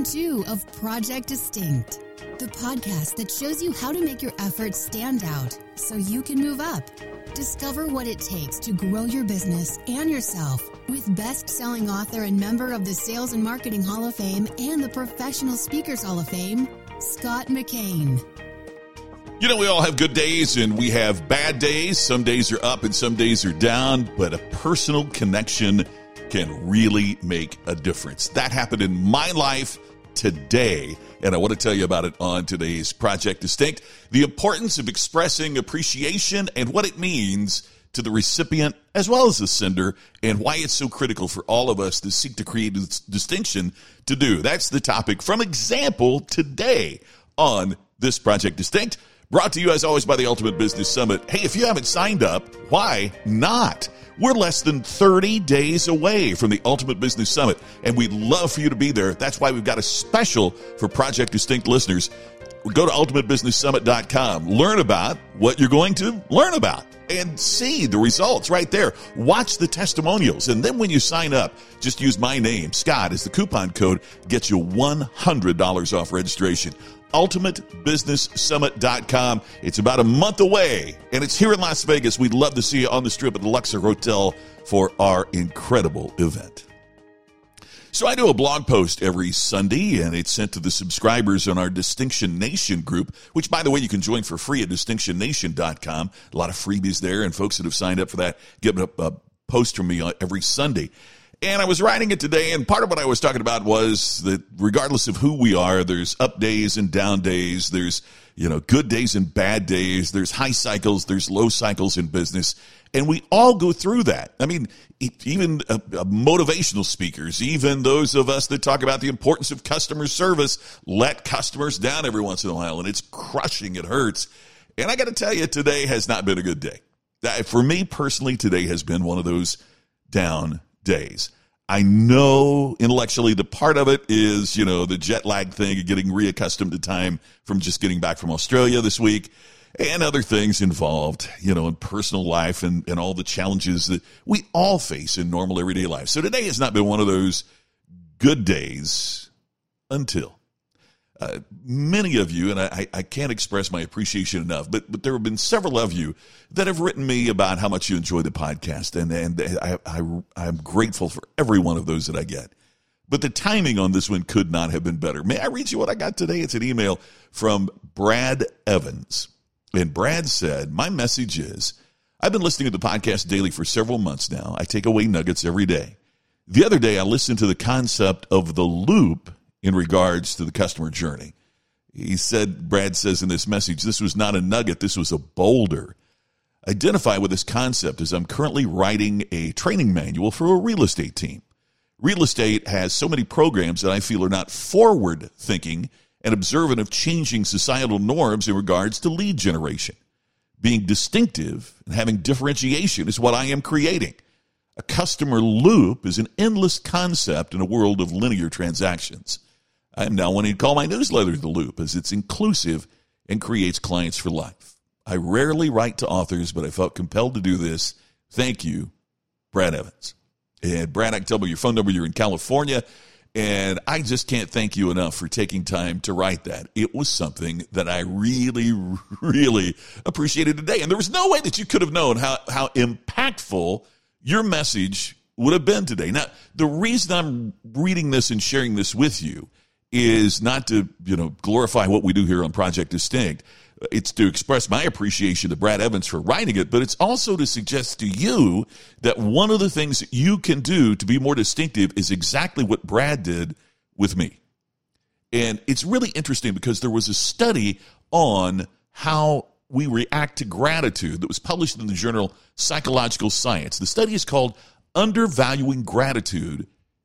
2 of Project Distinct, the podcast that shows you how to make your efforts stand out so you can move up. Discover what it takes to grow your business and yourself with best-selling author and member of the Sales and Marketing Hall of Fame and the Professional Speakers Hall of Fame, Scott McKain. You know, we all have good days and we have bad days. Some days are up and some days are down, but a personal connection can really make a difference. That happened in my life today, and I want to tell you about it on today's Project Distinct, the importance of expressing appreciation and what it means to the recipient as well as the sender, and why it's so critical for all of us to seek to create this distinction to do. That's the topic from Example today on this Project Distinct, brought to you as always by the Ultimate Business Summit. Hey, if you haven't signed up, why not? We're less than 30 days away from the Ultimate Business Summit, and we'd love for you to be there. That's why we've got a special for Project Distinct listeners. Go to ultimatebusinesssummit.com. Learn about what you're going to learn about and see the results right there. Watch the testimonials, and then when you sign up, just use my name, Scott, as the coupon code. Gets you $100 off registration. UltimateBusinessSummit.com. It's about a month away, and it's here in Las Vegas. We'd love to see you on the Strip at the Luxor Hotel for our incredible event. So I do a blog post every Sunday, and it's sent to the subscribers on our Distinction Nation group, which, by the way, you can join for free at DistinctionNation.com. A lot of freebies there, and folks that have signed up for that get a post from me every Sunday. And I was writing it today, and part of what I was talking about was that regardless of who we are, there's up days and down days. There's, good days and bad days. There's high cycles. There's low cycles in business. And we all go through that. I mean, even motivational speakers, even those of us that talk about the importance of customer service, let customers down every once in a while, and it's crushing. It hurts. And I got to tell you, today has not been a good day. For me personally, today has been one of those down days. I know intellectually the part of it is, the jet lag thing and getting reaccustomed to time from just getting back from Australia this week and other things involved, in personal life and all the challenges that we all face in normal everyday life. So today has not been one of those good days until many of you, and I can't express my appreciation enough, but there have been several of you that have written me about how much you enjoy the podcast, and I'm grateful for every one of those that I get. But the timing on this one could not have been better. May I read you what I got today? It's an email from Brad Evans. And Brad said, my message is, I've been listening to the podcast daily for several months now. I take away nuggets every day. The other day, I listened to the concept of the loop in regards to the customer journey. He said, Brad says in this message, this was not a nugget, this was a boulder. Identify with this concept as I'm currently writing a training manual for a real estate team. Real estate has so many programs that I feel are not forward-thinking and observant of changing societal norms in regards to lead generation. Being distinctive and having differentiation is what I am creating. A customer loop is an endless concept in a world of linear transactions. I am now wanting to call my newsletter The Loop, as it's inclusive and creates clients for life. I rarely write to authors, but I felt compelled to do this. Thank you, Brad Evans. And Brad, I can tell by your phone number you're in California, and I just can't thank you enough for taking time to write that. It was something that I really, really appreciated today. And there was no way that you could have known how impactful your message would have been today. Now, the reason I'm reading this and sharing this with you is not to, glorify what we do here on Project Distinct. It's to express my appreciation to Brad Evans for writing it, but it's also to suggest to you that one of the things that you can do to be more distinctive is exactly what Brad did with me. And it's really interesting because there was a study on how we react to gratitude that was published in the journal Psychological Science. The study is called Undervaluing Gratitude.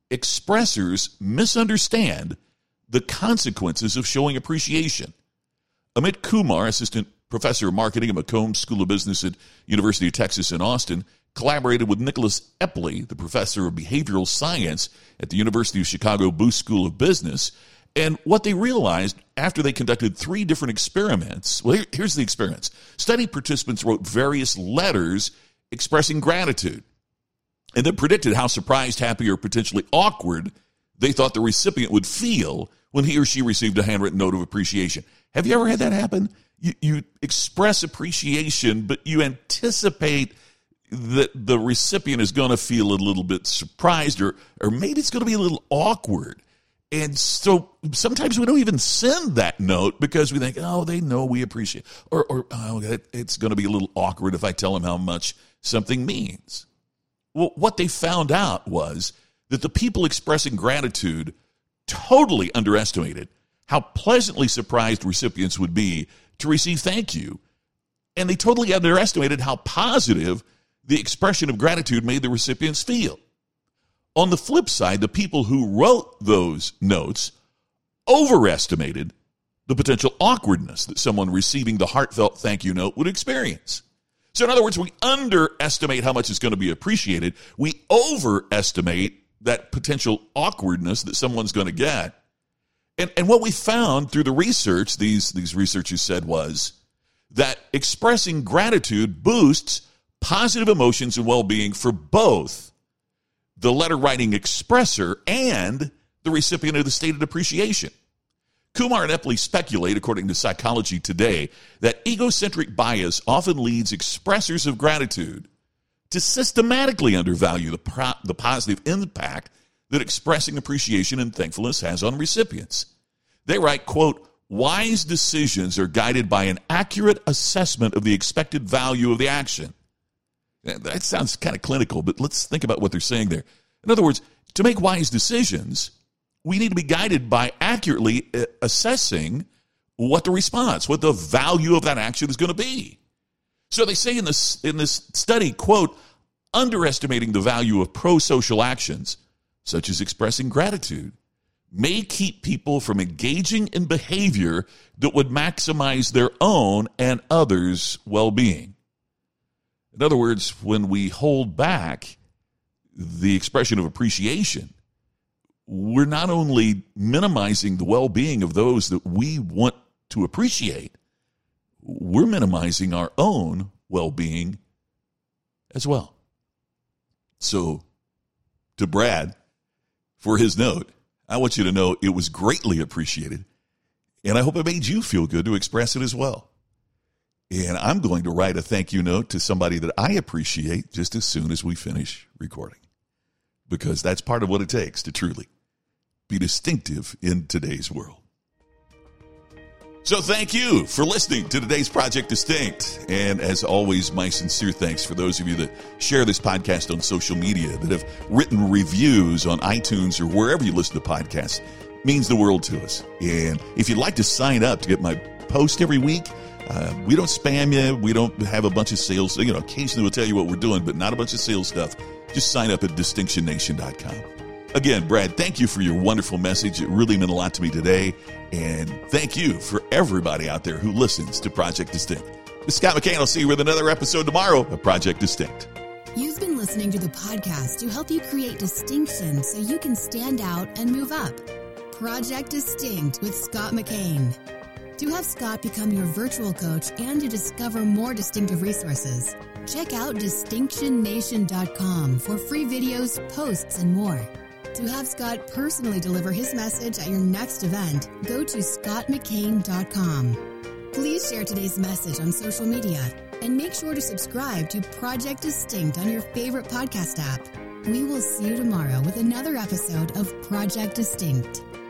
Expressors misunderstand the consequences of showing appreciation. Amit Kumar, assistant professor of marketing at McCombs School of Business at University of Texas in Austin, collaborated with Nicholas Epley, the professor of behavioral science at the University of Chicago Booth School of Business. And what they realized after they conducted 3 different experiments, well, here's the experiments. Study participants wrote various letters expressing gratitude and then predicted how surprised, happy, or potentially awkward they thought the recipient would feel when he or she received a handwritten note of appreciation. Have you ever had that happen? You express appreciation, but you anticipate that the recipient is going to feel a little bit surprised, or maybe it's going to be a little awkward. And so sometimes we don't even send that note because we think, oh, they know we appreciate, or oh, it's going to be a little awkward if I tell them how much something means. Well, what they found out was that the people expressing gratitude totally underestimated how pleasantly surprised recipients would be to receive thank you. And they totally underestimated how positive the expression of gratitude made the recipients feel. On the flip side, the people who wrote those notes overestimated the potential awkwardness that someone receiving the heartfelt thank you note would experience. So in other words, we underestimate how much is going to be appreciated. We overestimate that potential awkwardness that someone's going to get. And what we found through the research, these researchers said, was that expressing gratitude boosts positive emotions and well-being for both the letter-writing expressor and the recipient of the stated appreciation. Kumar and Epley speculate, according to Psychology Today, that egocentric bias often leads expressors of gratitude to systematically undervalue the positive impact that expressing appreciation and thankfulness has on recipients. They write, quote, "Wise decisions are guided by an accurate assessment of the expected value of the action." That sounds kind of clinical, but let's think about what they're saying there. In other words, to make wise decisions, we need to be guided by accurately assessing what the value of that action is going to be. So they say in this study, quote, "Underestimating the value of pro-social actions, such as expressing gratitude, may keep people from engaging in behavior that would maximize their own and others' well-being." In other words, when we hold back the expression of appreciation, we're not only minimizing the well-being of those that we want to appreciate, we're minimizing our own well-being as well. So, to Brad, for his note, I want you to know it was greatly appreciated, and I hope it made you feel good to express it as well. And I'm going to write a thank you note to somebody that I appreciate just as soon as we finish recording, because that's part of what it takes to truly be distinctive in today's world. So thank you for listening to today's Project Distinct. And as always, my sincere thanks for those of you that share this podcast on social media, that have written reviews on iTunes or wherever you listen to podcasts. It means the world to us. And if you'd like to sign up to get my post every week, we don't spam you. We don't have a bunch of sales. Occasionally we'll tell you what we're doing, but not a bunch of sales stuff. Just sign up at distinctionnation.com. Again, Brad, thank you for your wonderful message. It really meant a lot to me today. And thank you for everybody out there who listens to Project Distinct. This is Scott McKain. I'll see you with another episode tomorrow of Project Distinct. You've been listening to the podcast to help you create distinction so you can stand out and move up. Project Distinct with Scott McKain. To have Scott become your virtual coach and to discover more distinctive resources, check out DistinctionNation.com for free videos, posts, and more. To have Scott personally deliver his message at your next event, go to ScottMcKain.com. Please share today's message on social media and make sure to subscribe to Project Distinct on your favorite podcast app. We will see you tomorrow with another episode of Project Distinct.